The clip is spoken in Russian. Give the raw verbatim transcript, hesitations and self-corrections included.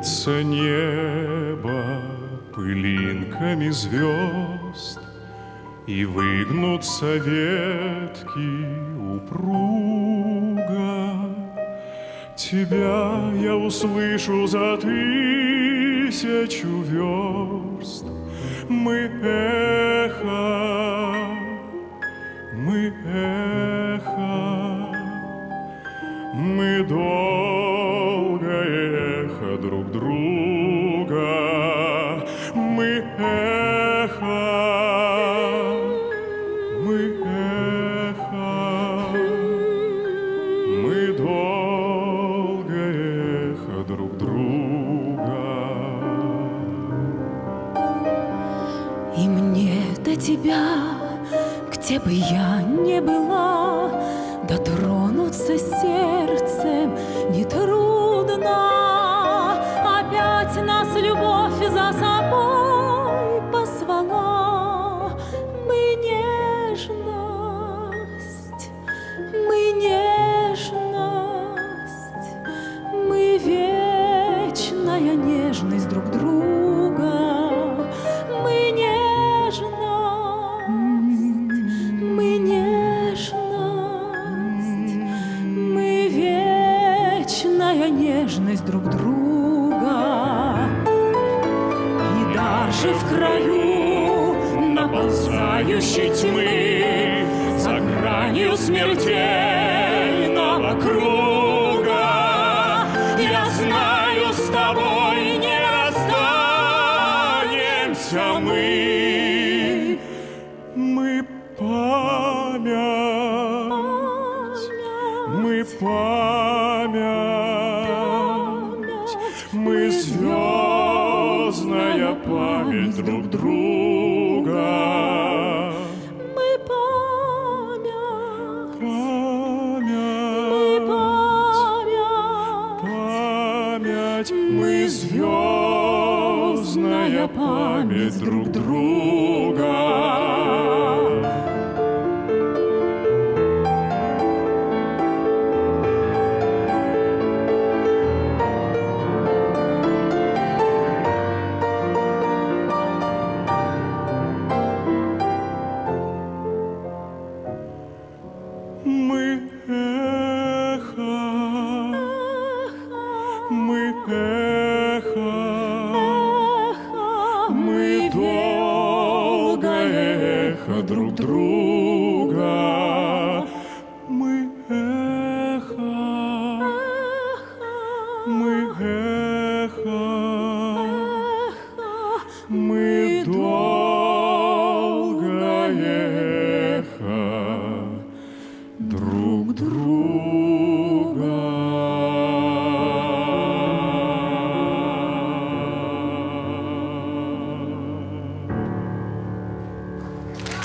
покроется небо пылинками звезд, и выгнутся ветки упруго, тебя я услышу за тысячу верст. Мы эхо, мы эхо, мы долгое эхо друг друга. Мы эхо, мы эхо, мы долгое эхо друг друга. И мне до тебя, где бы я ни была, дотронуться сердцем нетрудно. Опять нас любовь за собой позвала. Мы нежность, мы нежность, мы вечная нежность друг друга. Мы нежность, мы нежность, мы вечная нежность друг друга. И даже в краю наползающей тьмы, за гранью смертельного круга, я знаю, с тобой не расстанемся мы. Мы память, мы память, мы звездная память друг друга. Мы память, память, память, мы звездная память друг друга. Мы эхо, мы эхо, мы долгое эхо друг друга.